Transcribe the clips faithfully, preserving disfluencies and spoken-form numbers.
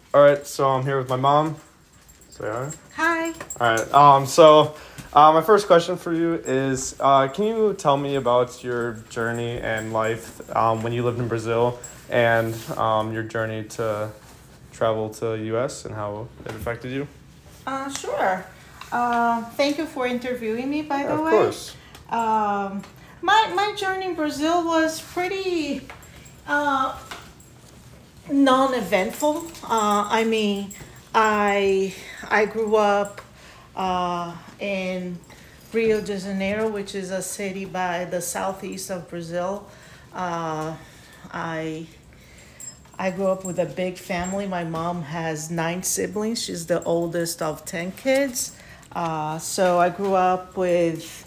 All right, so I'm here with my mom. Say hi. Hi. All right. Um. So, uh, my first question for you is, uh, can you tell me about your journey and life um, when you lived in Brazil and um, your journey to travel to U S and how it affected you? Uh, sure. Uh, thank you for interviewing me, by Yeah, the of way. course. Um, my, my journey in Brazil was pretty uh, non eventful. Uh, I mean, I, I grew up uh, in Rio de Janeiro, which is a city by the southeast of Brazil. Uh, I I grew up with a big family. My mom has nine siblings. She's the oldest of ten kids. Uh, so I grew up with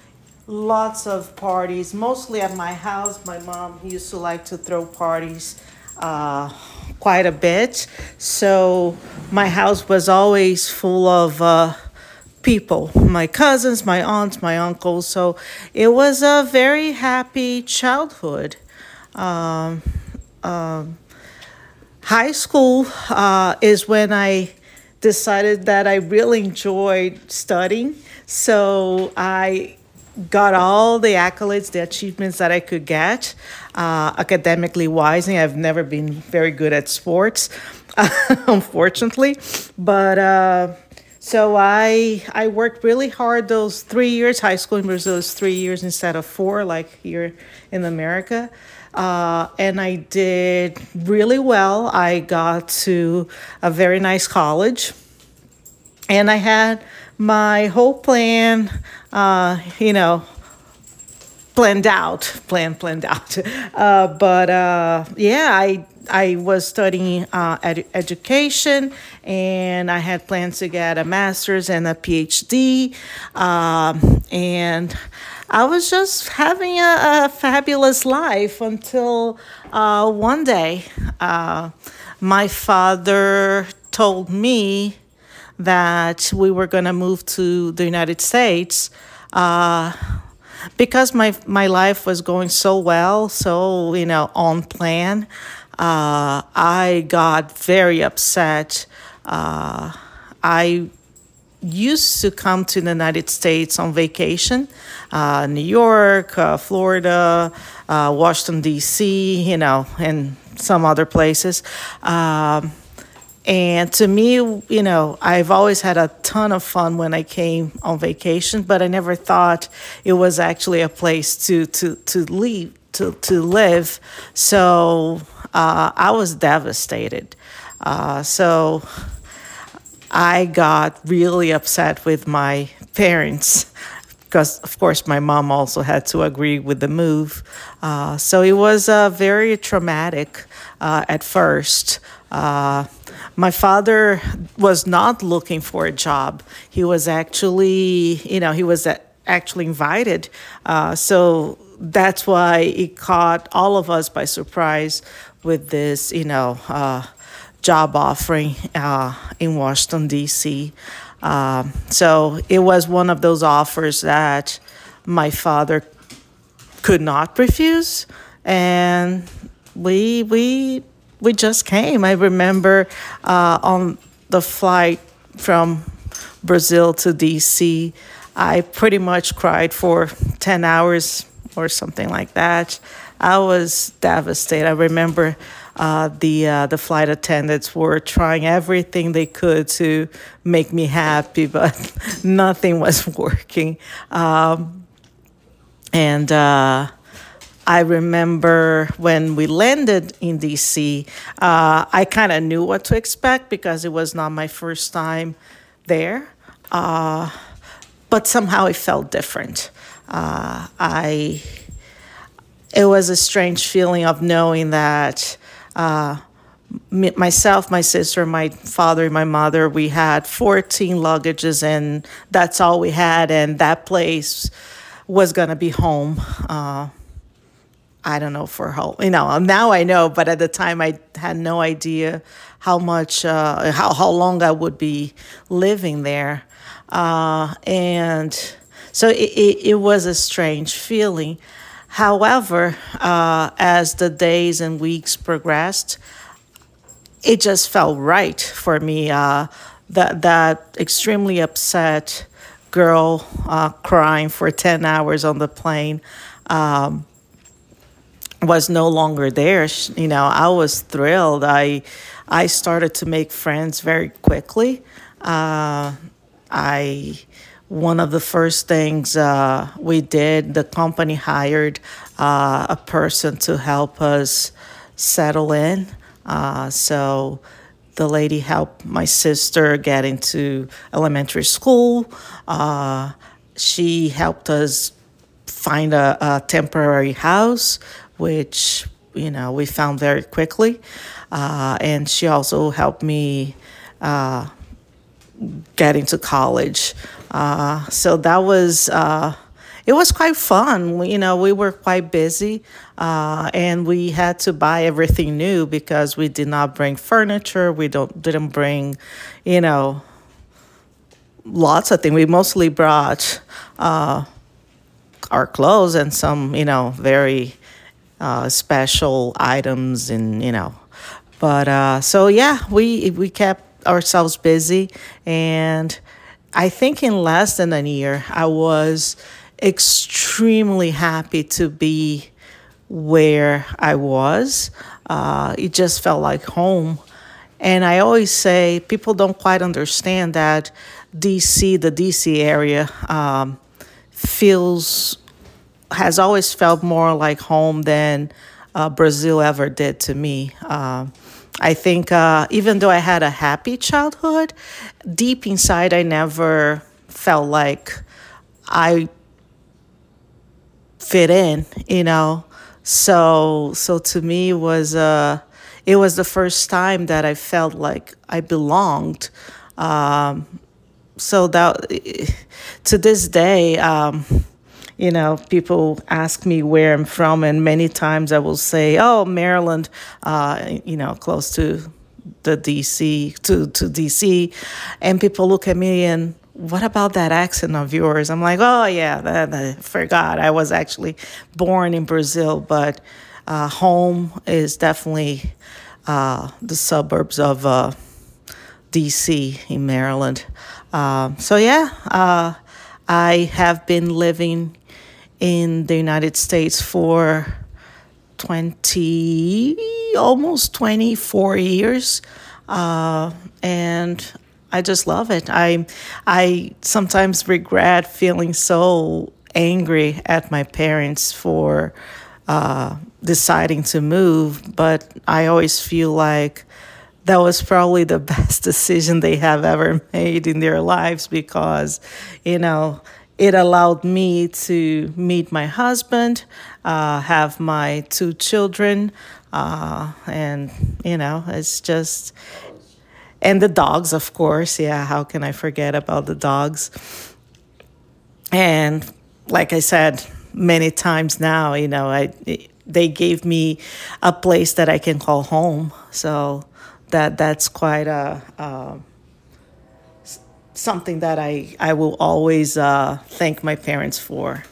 lots of parties, mostly at my house. My mom used to like to throw parties uh, quite a bit. So my house was always full of uh, people, my cousins, my aunts, my uncles. So it was a very happy childhood. Um, um, High school uh, is when I decided that I really enjoyed studying. So I got all the accolades, the achievements that I could get, uh, academically wise. And I've never been very good at sports, unfortunately. But uh, so I I worked really hard those three years. High school in Brazil is three years instead of four, like here in America. Uh, and I did really well. I got to a very nice college, and I had my whole plan, uh, you know, planned out, plan planned out. Uh, but uh, yeah, I I was studying uh, ed- education, and I had plans to get a master's and a PhD, um, and I was just having a, a fabulous life until uh, one day, uh, my father told me that we were going to move to the United States. Uh, because my my life was going so well, so you know, on plan, uh, I got very upset. Uh, I used to come to the United States on vacation, uh, New York, uh, Florida, uh, Washington D C, you know, and some other places. Um, and to me, you know, I've always had a ton of fun when I came on vacation, but I never thought it was actually a place to to to leave to to live. So uh, I was devastated. Uh, so I got really upset with my parents because, of course, my mom also had to agree with the move. Uh, so it was uh, very traumatic uh, at first. Uh, my father was not looking for a job. He was actually, you know, he was uh, actually invited. Uh, so that's why it caught all of us by surprise with this, you know, uh, job offering uh, in Washington, D C. Um, so it was one of those offers that my father could not refuse. And we, we, we just came. I remember uh, on the flight from Brazil to D C, I pretty much cried for ten hours or something like that. I was devastated. I remember uh, the uh, the flight attendants were trying everything they could to make me happy, but nothing was working. Um, and uh, I remember when we landed in D C, uh, I kind of knew what to expect because it was not my first time there. Uh, but somehow it felt different. Uh, I It was a strange feeling of knowing that uh, me, myself, my sister, my father, my mother, we had fourteen luggages, and that's all we had, and that place was gonna be home. Uh, I don't know for how, you know, now I know, but at the time I had no idea how much, uh, how, how long I would be living there. Uh, and so it, it, it was a strange feeling. However, uh, as the days and weeks progressed, it just felt right for me. Uh, that that extremely upset girl uh, crying for ten hours on the plane was no longer there. Sh- You know, I was thrilled. I I started to make friends very quickly. Uh, I One of the first things uh, we did, the company hired uh, a person to help us settle in. Uh, so the lady helped my sister get into elementary school. Uh, she helped us find a, a temporary house, which you know we found very quickly, uh, and she also helped me get into college. Uh, so that was uh, it was quite fun. We- You know, we were quite busy, uh, and we had to buy everything new because we did not bring furniture. We don't didn't bring, you know, lots of things. We mostly brought our clothes and some, you know, very uh, special items, and you know, but uh, so yeah, we we kept ourselves busy, and I think in less than a year, I was extremely happy to be where I was. Uh, it just felt like home. And I always say people don't quite understand that D C, the D C area, um, feels has always felt more like home than uh, Brazil ever did to me. Um, I think uh, even though I had a happy childhood, deep inside I never felt like I fit in, you know. So so to me it was uh, it was the first time that I felt like I belonged. Um, so that to this day. Um, you know, people ask me where I'm from, and many times I will say, "Oh, Maryland," uh, you know, close to the D C to to D C, and people look at me and, "What about that accent of yours?" I'm like, "Oh yeah, that, I forgot. I was actually born in Brazil, but uh, home is definitely uh, the suburbs of uh, D C in Maryland." Um, so yeah, uh, I have been living in the United States for twenty, almost twenty-four years. Uh, and I just love it. I, I sometimes regret feeling so angry at my parents for uh, deciding to move, but I always feel like that was probably the best decision they have ever made in their lives because, you know, it allowed me to meet my husband, uh, have my two children, uh, and, you know, it's just, and the dogs, of course. Yeah, how can I forget about the dogs? And like I said many times now, you know, I they gave me a place that I can call home. So that that's quite a, uh, something that I, I will always uh, thank my parents for.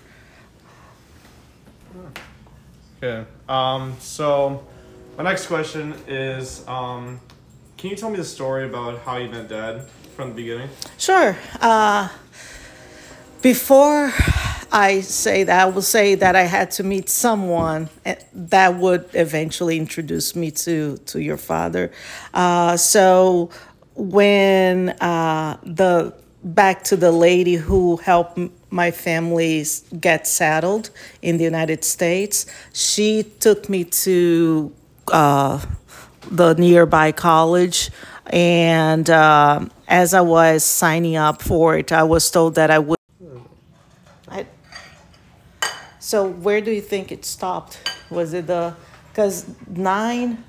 Okay. Um, so my next question is, um, can you tell me the story about how you met Dad from the beginning? Sure. Uh, before I say that, I will say that I had to meet someone eh, that would eventually introduce me to to your father. Uh, so when uh, the back to the lady who helped m- my family s- get settled in the United States, she took me to uh, the nearby college. And um as I was signing up for it, I was told that I would. I, so where do you think it stopped? Was it the, because nine?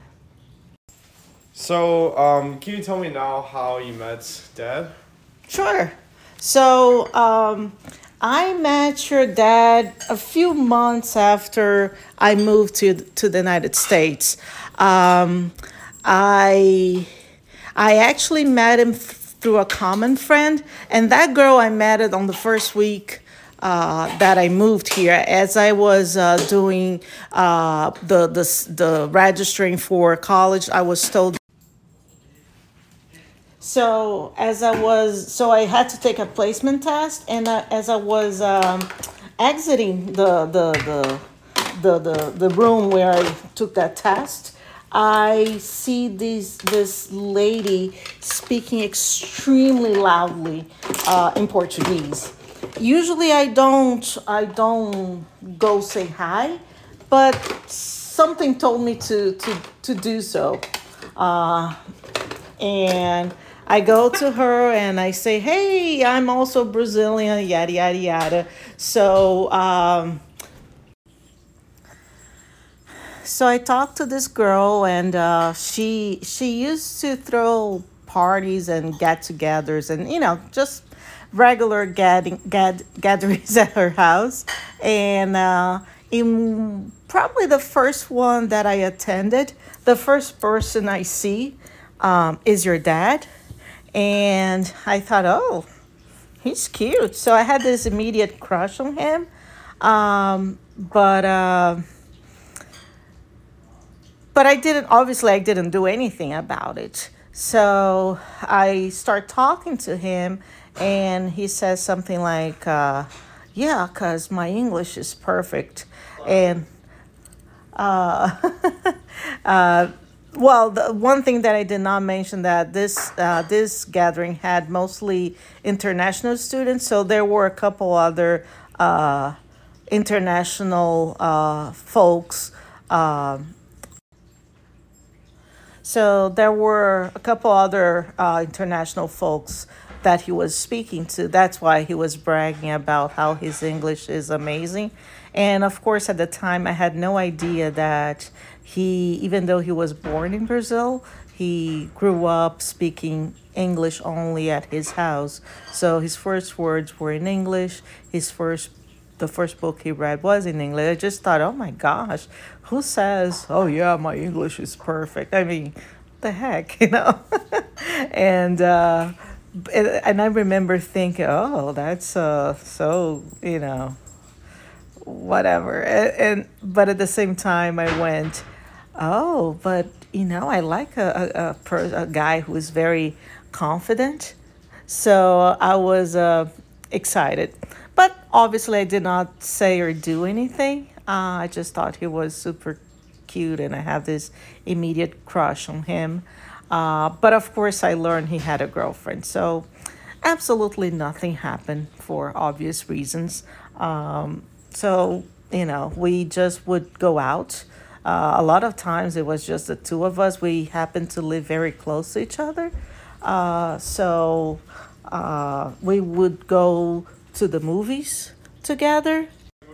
So, um, can you tell me now how you met Dad? Sure. So um, I met your dad a few months after I moved to to the United States. Um, I I actually met him th- through a common friend, and that girl I met it on the first week uh, that I moved here. As I was uh, doing uh, the the the registering for college, I was told So as I was, so I had to take a placement test, and uh, as I was um, exiting the the the the the the room where I took that test, I see this this lady speaking extremely loudly uh, in Portuguese. Usually I don't I don't go say hi, but something told me to to to do so. Uh, and I go to her and I say, "Hey, I'm also Brazilian, yada yada yada." So, um, so I talked to this girl, and uh, she she used to throw parties and get-togethers, and you know, just regular gathering gad, gatherings at her house. And uh, in probably the first one that I attended, the first person I see um, is your dad. And I thought, oh, he's cute. So I had this immediate crush on him. Um, but uh, but I didn't, obviously, I didn't do anything about it. So I start talking to him, and he says something like, uh, yeah, because my English is perfect. And uh, well, the one thing that I did not mention, that this uh, this gathering had mostly international students, so there were a couple other uh, international uh, folks. Um, so there were a couple other uh, international folks that he was speaking to. That's why he was bragging about how his English is amazing. And of course, at the time, I had no idea that he, even though he was born in Brazil, he grew up speaking English only at his house. So his first words were in English. His first the first book he read was in English. I just thought, oh my gosh, who says, oh yeah, my English is perfect? I mean, the heck, you know? and uh, and and I remember thinking, oh, that's uh, so, you know, whatever. And, and but at the same time, I went, oh, but you know, I like a a, a, per, a guy who is very confident. So I was uh, excited. But obviously, I did not say or do anything. Uh, I just thought he was super cute, and I have this immediate crush on him. Uh, but of course, I learned he had a girlfriend. So absolutely nothing happened for obvious reasons. Um, so, you know, we just would go out. Uh, a lot of times it was just the two of us. We happened to live very close to each other. Uh, so uh, we would go to the movies together.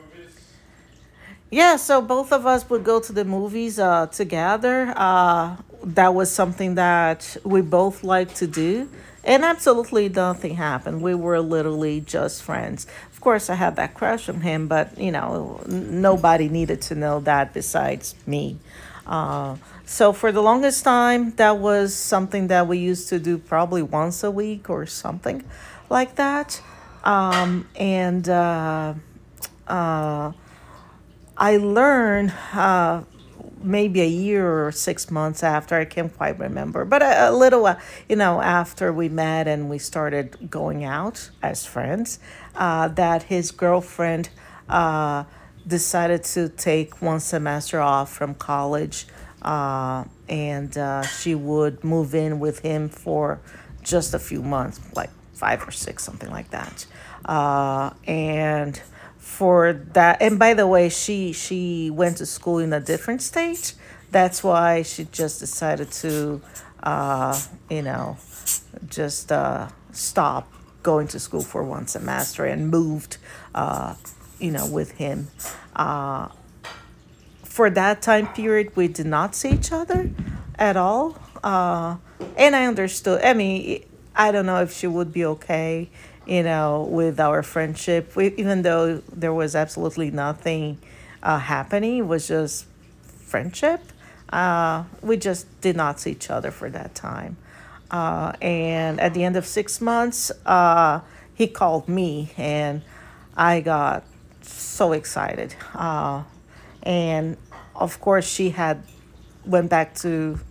Yeah, so both of us would go to the movies uh, together. Uh, that was something that we both liked to do. And absolutely nothing happened. We were literally just friends. Of course, I had that crush on him, but, you know, n- nobody needed to know that besides me. Uh, so for the longest time, that was something that we used to do probably once a week or something like that. Um, and uh, uh, I learned uh, maybe a year or six months after, I can't quite remember, but a, a little, uh, you know, after we met and we started going out as friends, uh, that his girlfriend uh, decided to take one semester off from college, uh, and uh, she would move in with him for just a few months, like five or six, something like that. Uh, and for that, and by the way, she she went to school in a different state. That's why she just decided to, uh, you know, just uh, stop going to school for one semester and moved, uh, you know, with him. Uh, for that time period, we did not see each other at all. Uh, and I understood. I mean, I don't know if she would be okay, you know, with our friendship. We, even though there was absolutely nothing uh, happening, it was just friendship. Uh, we just did not see each other for that time. Uh, and at the end of six months, uh, he called me, and I got so excited. Uh, and of course, she had went back to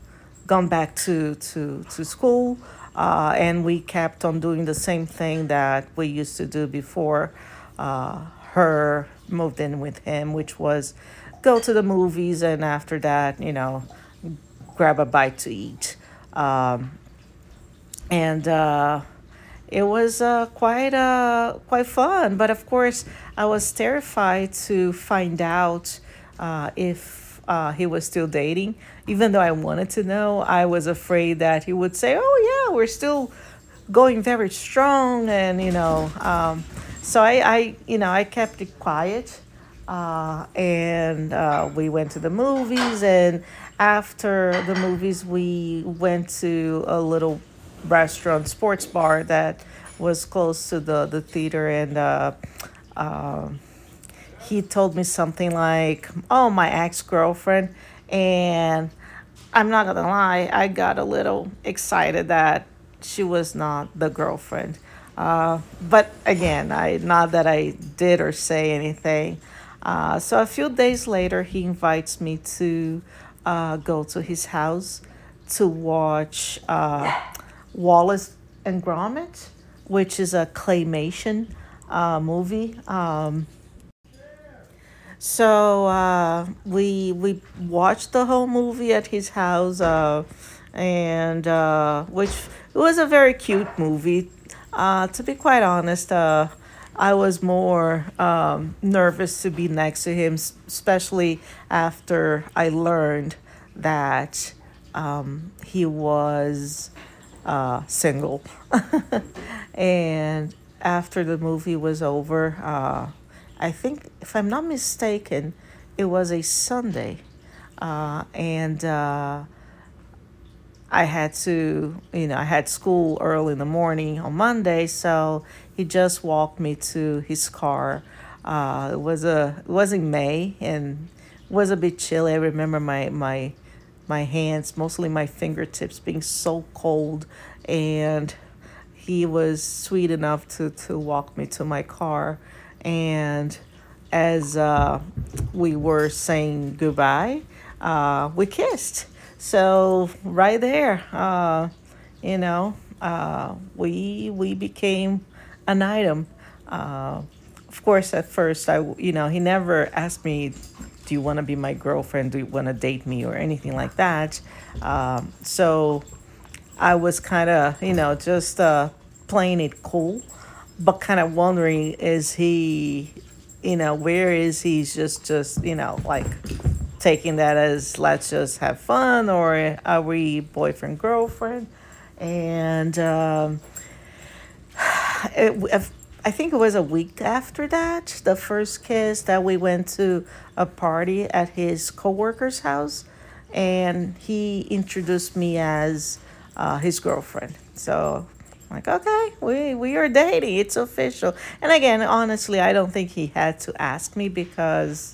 gone back to to to school, uh, and we kept on doing the same thing that we used to do before uh, her moved in with him, which was go to the movies, and after that, you know, grab a bite to eat. Um, and uh, it was uh, quite uh, quite fun. But of course, I was terrified to find out uh, if uh, he was still dating. Even though I wanted to know, I was afraid that he would say, "Oh yeah, we're still going very strong," and you know. Um, so I, I, you know, I kept it quiet, uh, and uh, we went to the movies. And after the movies, we went to a little restaurant, sports bar that was close to the the theater, and uh, um he told me something like, "Oh, my ex girlfriend," and I'm not gonna lie, I got a little excited that she was not the girlfriend. Uh, but again, I not that I did or say anything. Uh, so a few days later, he invites me to uh, go to his house to watch uh, Wallace and Gromit, which is a claymation uh, movie. Um, so uh, we we watched the whole movie at his house, uh, and uh, which it was a very cute movie. Uh, to be quite honest, uh, I was more um, nervous to be next to him, s- especially after I learned that um, he was uh, single. And after the movie was over, uh, I think, if I'm not mistaken, it was a Sunday. Uh, and uh, I had to, you know, I had school early in the morning on Monday, so he just walked me to his car. Uh, it was a, it was in May, and it was a bit chilly. I remember my my my hands, mostly my fingertips, being so cold, and he was sweet enough to to walk me to my car, and as uh, we were saying goodbye, uh, we kissed. So right there, uh, you know, uh, we we became an item. Uh, of course, at first, I you know he never asked me, "Do you want to be my girlfriend? Do you want to date me?" or anything like that. Um, so I was kind of, you know, just uh, playing it cool, but kind of wondering, is he, you know, where is he just, just, you know, like taking that as let's just have fun, or are we boyfriend, girlfriend? And um, it, I think it was a week after that, the first kiss, that we went to a party at his coworker's house, and he introduced me as uh, his girlfriend. So, like, okay, we we are dating. It's official. And again, honestly, I don't think he had to ask me because,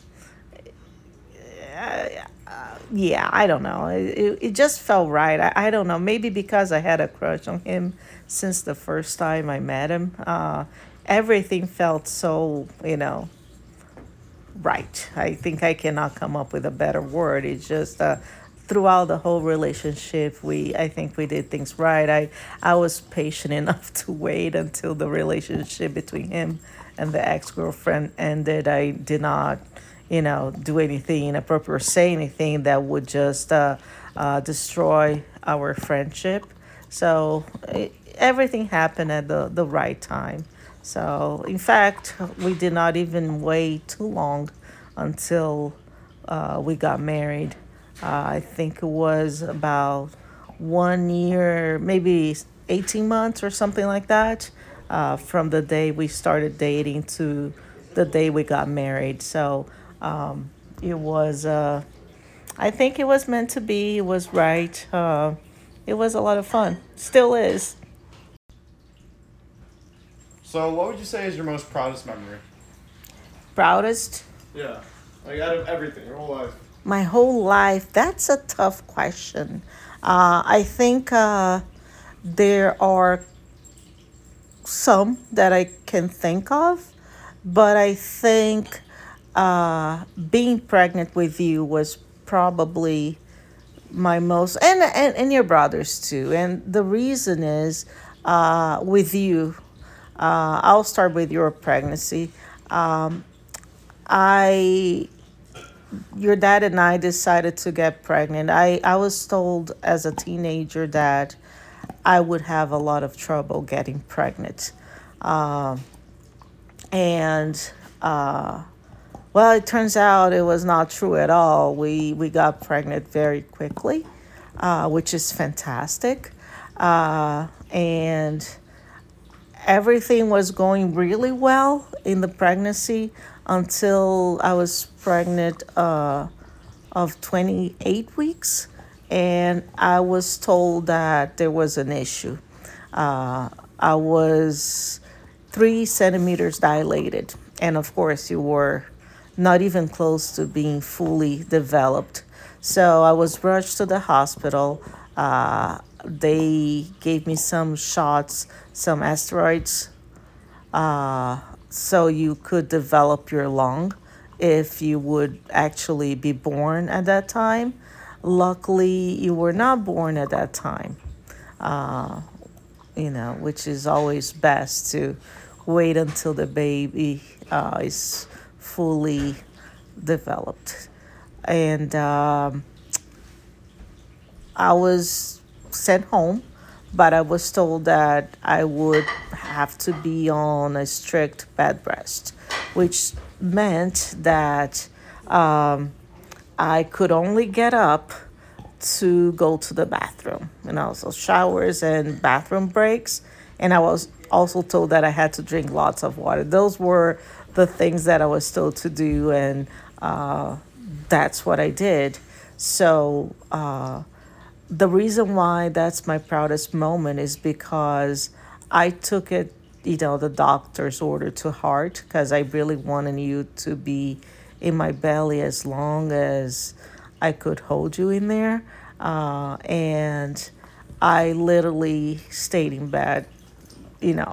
uh, yeah, I don't know. It, it, it just felt right. I, I don't know. Maybe because I had a crush on him since the first time I met him. Uh, everything felt so, you know, right. I think I cannot come up with a better word. It's just uh, throughout the whole relationship, we I think we did things right. I I was patient enough to wait until the relationship between him and the ex girlfriend ended. I did not, you know, do anything inappropriate or say anything that would just uh, uh, destroy our friendship. So it, everything happened at the the right time. So, in fact, we did not even wait too long until uh, we got married. Uh, I think it was about one year, maybe eighteen months or something like that, uh, from the day we started dating to the day we got married. So, um, it was, uh, I think it was meant to be, it was right. Uh, it was a lot of fun, still is. So, what would you say is your most proudest memory? Proudest? Yeah, like out of everything, your whole life. My whole life, that's a tough question. Uh, I think uh, there are some that I can think of, but I think uh, being pregnant with you was probably my most, and, and and your brothers too. And the reason is, uh, with you, uh, I'll start with your pregnancy. Um, I Your dad and I decided to get pregnant. I I was told as a teenager that I would have a lot of trouble getting pregnant. Um, and uh, well, it turns out it was not true at all. We we got pregnant very quickly, uh, which is fantastic. Uh, and everything was going really well in the pregnancy until I was pregnant uh, of twenty-eight weeks. And I was told that there was an issue. Uh, I was three centimeters dilated. And of course, you were not even close to being fully developed. So I was rushed to the hospital. Uh, they gave me some shots, some asteroids, uh, so you could develop your lung if you would actually be born at that time. Luckily, you were not born at that time, uh, you know, which is always best to wait until the baby uh, is fully developed. And um, I was sent home, but I was told that I would have to be on a strict bed rest, which meant that um, I could only get up to go to the bathroom, you know, so showers and bathroom breaks. And I was also told that I had to drink lots of water. Those were the things that I was told to do, and uh, that's what I did. So, uh, the reason why that's my proudest moment is because I took it, you know, the doctor's order to heart, because I really wanted you to be in my belly as long as I could hold you in there. Uh, and I literally stayed in bed, you know,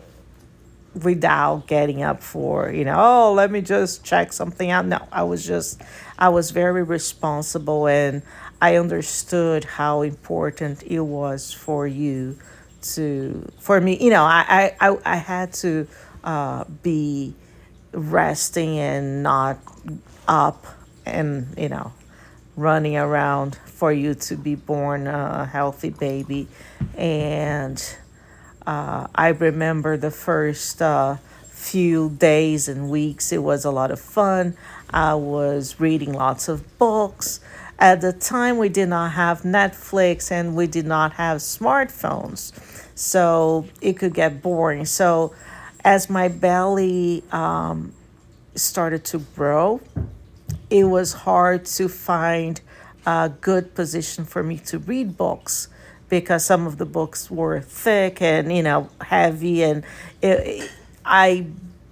without getting up for, you know, oh, let me just check something out. No, I was just, I was very responsible, and I understood how important it was for you to, for me, you know, I, I, I, I had to uh, be resting and not up and, you know, running around for you to be born a healthy baby. And uh, I remember the first uh, few days and weeks, it was a lot of fun. I was reading lots of books. At the time, we did not have Netflix and we did not have smartphones. So it could get boring. So as my belly um, started to grow, it was hard to find a good position for me to read books, because some of the books were thick and, you know, heavy, and it, I,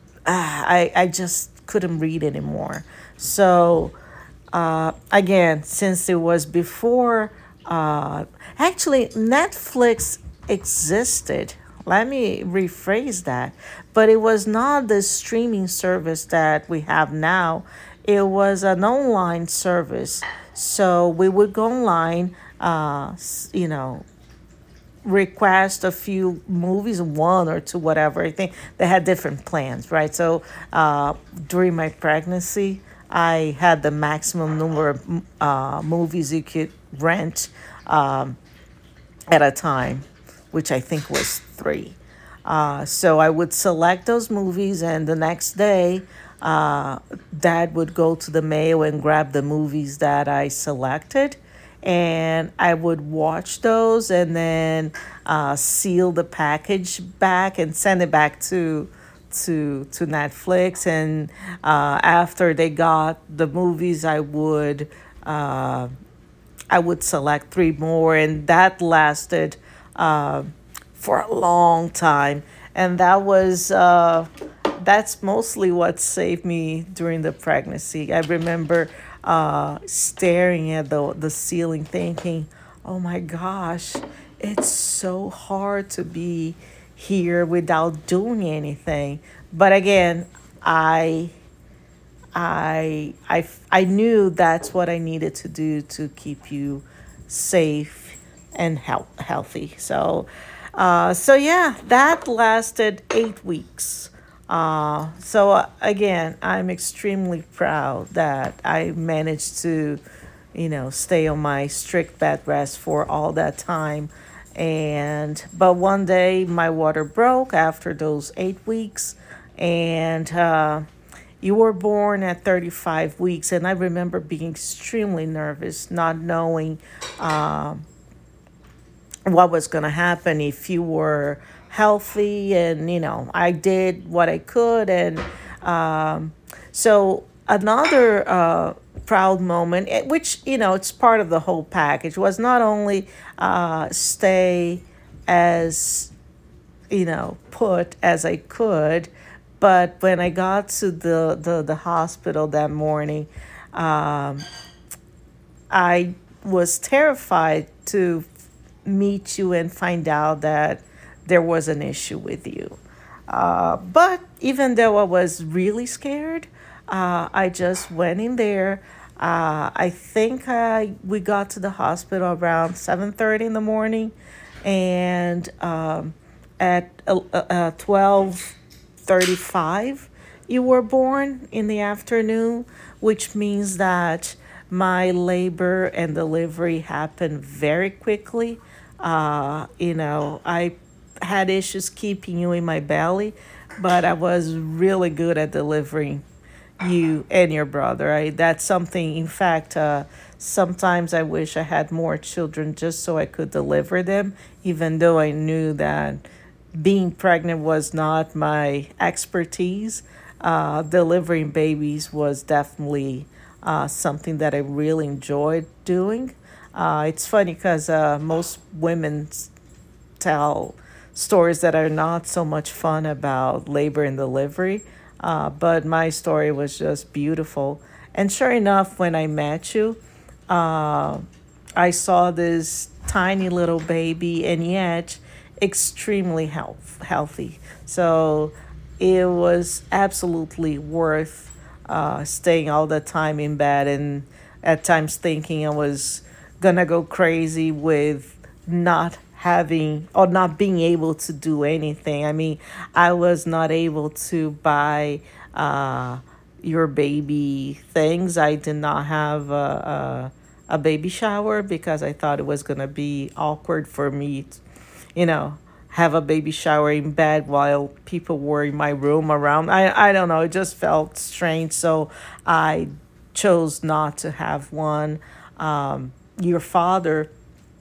I I just couldn't read anymore. So uh, again, since it was before, uh, actually Netflix existed. Let me rephrase that. But it was not the streaming service that we have now. It was an online service. So we would go online, uh, you know, request a few movies, one or two, whatever. I think they had different plans, right? So uh, during my pregnancy, I had the maximum number of uh, movies you could rent um, at a time, which I think was three. Uh, so I would select those movies, and the next day, uh, Dad would go to the mail and grab the movies that I selected, and I would watch those and then uh, seal the package back and send it back to to to Netflix. And uh, after they got the movies, I would uh, I would select three more, and that lasted uh, for a long time. And that was uh, that's mostly what saved me during the pregnancy. I remember uh, staring at the the ceiling, thinking, "Oh my gosh, it's so hard to be here without doing anything." But again, I I I I knew that's what I needed to do to keep you safe, and health, healthy. So, uh, so yeah, that lasted eight weeks. Uh, so uh, again, I'm extremely proud that I managed to, you know, stay on my strict bed rest for all that time. And but one day my water broke after those eight weeks, and uh, you were born at thirty-five weeks, and I remember being extremely nervous, not knowing what was going to happen if you were healthy. And you know, I did what I could. And um, so another uh, proud moment, eh, which, you know, it's part of the whole package, was not only uh, stay as, you know, put as I could, but when I got to the the, the hospital that morning, um, I was terrified to meet you and find out that there was an issue with you. Uh, but even though I was really scared, uh, I just went in there. Uh, I think I we got to the hospital around seven thirty in the morning, and um, at uh, uh, twelve thirty-five, you were born in the afternoon, which means that my labor and delivery happened very quickly. Uh, you know, I had issues keeping you in my belly, but I was really good at delivering you and your brother. I that's something. In fact, uh, sometimes I wish I had more children just so I could deliver them, even though I knew that being pregnant was not my expertise. Uh, delivering babies was definitely uh, something that I really enjoyed doing. Uh, it's funny because uh, most women tell stories that are not so much fun about labor and delivery. Uh, but my story was just beautiful. And sure enough, when I met you, uh, I saw this tiny little baby, and yet extremely health, healthy. So it was absolutely worth uh, staying all the time in bed, and at times thinking I was gonna go crazy with not having or not being able to do anything. I mean, I was not able to buy uh, your baby things. I did not have a, a, a baby shower because I thought it was going to be awkward for me, to, you know, have a baby shower in bed while people were in my room around. I, I don't know. It just felt strange. So I chose not to have one. Um, your father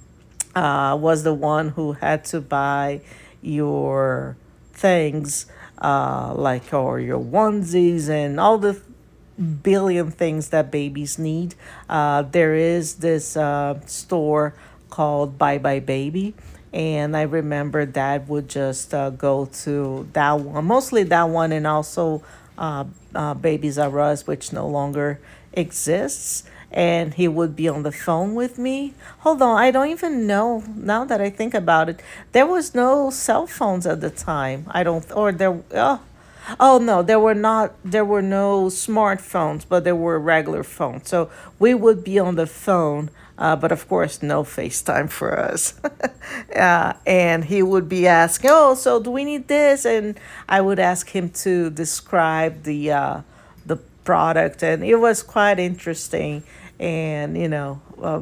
uh, was the one who had to buy your things, uh, like or your onesies and all the billion things that babies need. Uh, there is this uh, store called Bye Bye Baby. And I remember Dad would just uh, go to that one, mostly that one, and also uh, uh, Babies R Us, which no longer exists. And he would be on the phone with me. Hold on, I don't even know now that I think about it. There was no cell phones at the time. I don't, or there. Oh, Oh no, there were not there were no smartphones, but there were regular phones. So we would be on the phone, uh, but of course no FaceTime for us. uh, and he would be asking, "Oh, so do we need this?" And I would ask him to describe the uh, the product, and it was quite interesting. And you know, uh,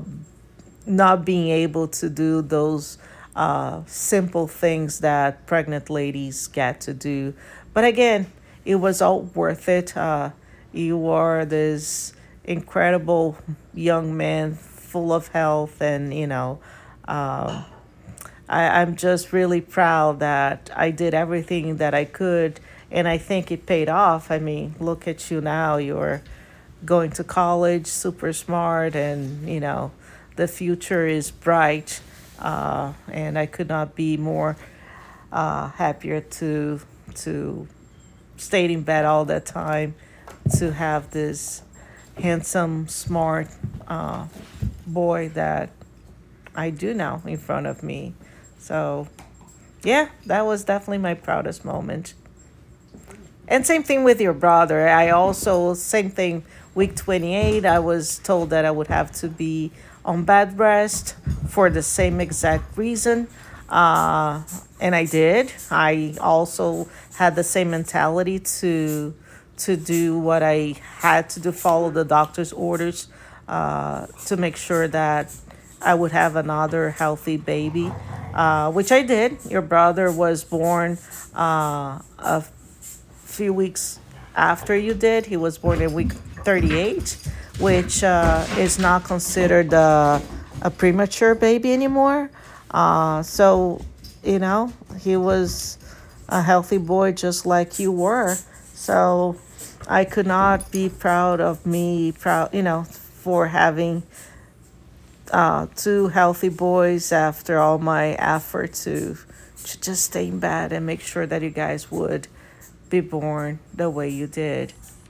not being able to do those uh, simple things that pregnant ladies get to do. But again, it was all worth it. Uh, you are this incredible young man, full of health, and you know, uh, I, I'm just really proud that I did everything that I could, and I think it paid off. I mean, look at you now. You're going to college, super smart, and you know, the future is bright. Uh, and I could not be more uh, happier to to stay in bed all that time, to have this handsome, smart uh, boy that I do now in front of me. So, yeah, that was definitely my proudest moment. And same thing with your brother. I also, same thing, week twenty-eight, I was told that I would have to be on bed rest for the same exact reason. Uh, and I did. I also had the same mentality to to do what I had to do, follow the doctor's orders, uh, to make sure that I would have another healthy baby, uh, which I did. Your brother was born uh, a few weeks after you did. He was born in week thirty-eight, which uh, is not considered uh, a premature baby anymore. Uh, so, you know, he was a healthy boy just like you were. So I could not be proud of me, proud, you know, for having uh, two healthy boys after all my effort to, to just stay in bed and make sure that you guys would be born the way you did.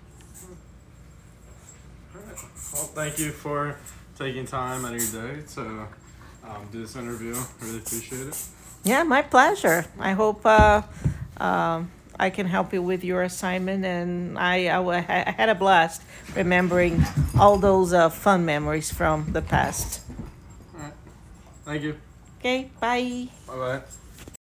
All right. Well, thank you for taking time out of your day to um, do this interview. Really appreciate it. Yeah, my pleasure. I hope uh, um, I can help you with your assignment, and I, I, wa- I had a blast remembering all those uh, fun memories from the past. All right. Thank you. Okay, bye. Bye bye.